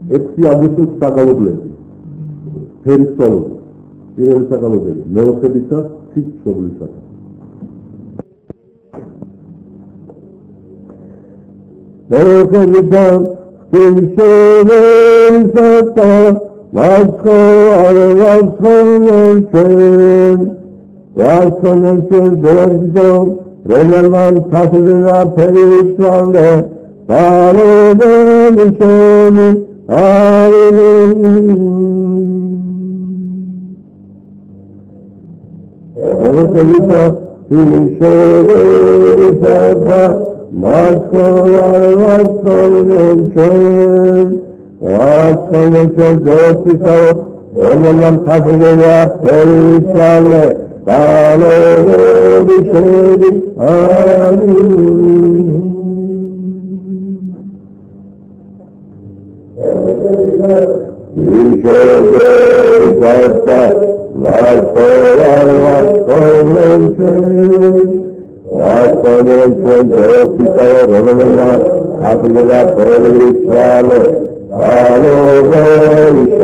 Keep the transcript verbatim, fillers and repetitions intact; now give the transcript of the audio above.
Eski abusu sakalı bile. Feris solu. Bir sakalı bile. Ne olsa bir sa, hiç solu bir sa. Ortalıktan kimsenin sata, Vaskolar, vaskolar sen, vaskolar sen dördüm, Renervan tasırına perişanlı, Bağlıdır seni, ağrılır. Ortalıktan kimsenin sata, Vaskolar, vaskolar sen, Vaskolar sen dördüm, Renervan tasırına perişanlı, Bağlıdır seni, ağrılır. İşe zaten vaskolar vaskolar sen, vaskolar sen dördüler rollar, kapılar perişanlı, ağlar